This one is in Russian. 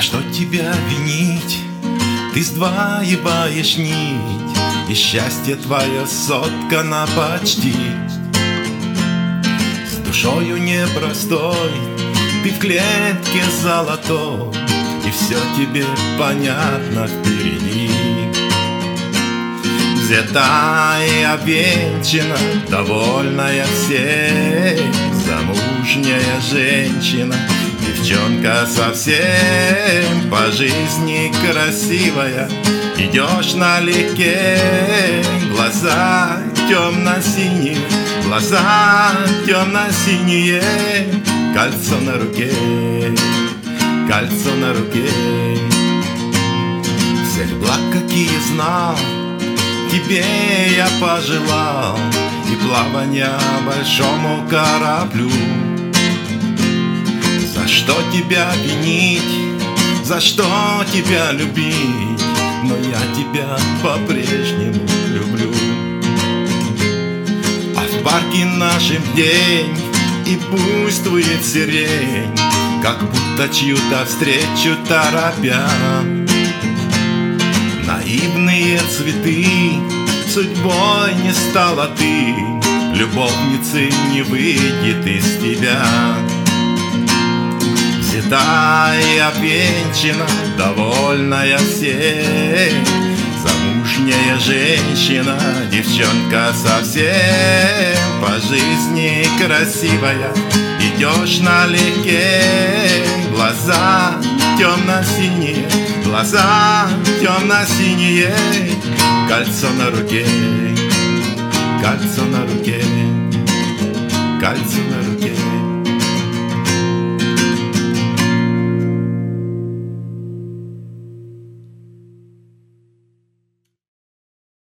что тебя винить? Ты сдваиваешь нить, и счастье твое соткано почти. С душою непростой, ты в клетке золотой, и все тебе понятно впереди. Взята и обвенчана, довольная всей, замужняя женщина, девчонка совсем по жизни красивая. Идешь налегке, глаза темно-синие, глаза темно-синие, кольцо на руке, кольцо на руке. Всех благ, какие знал, тебе я пожелал, и плавания большому кораблю. За что тебя винить, за что тебя любить, но я тебя по-прежнему люблю. А в парке нашем день, и буйствует сирень, как будто чью-то встречу торопя. Наивные цветы, судьбой не стала ты, любовницы не выйдет из тебя. Взята и обвенчана, довольная всей, замужняя женщина, девчонка совсем по жизни красивая. Идешь налегке, глаза темно-синие, глаза темно-синие, кольцо на руке, кольцо на руке, кольцо на руке.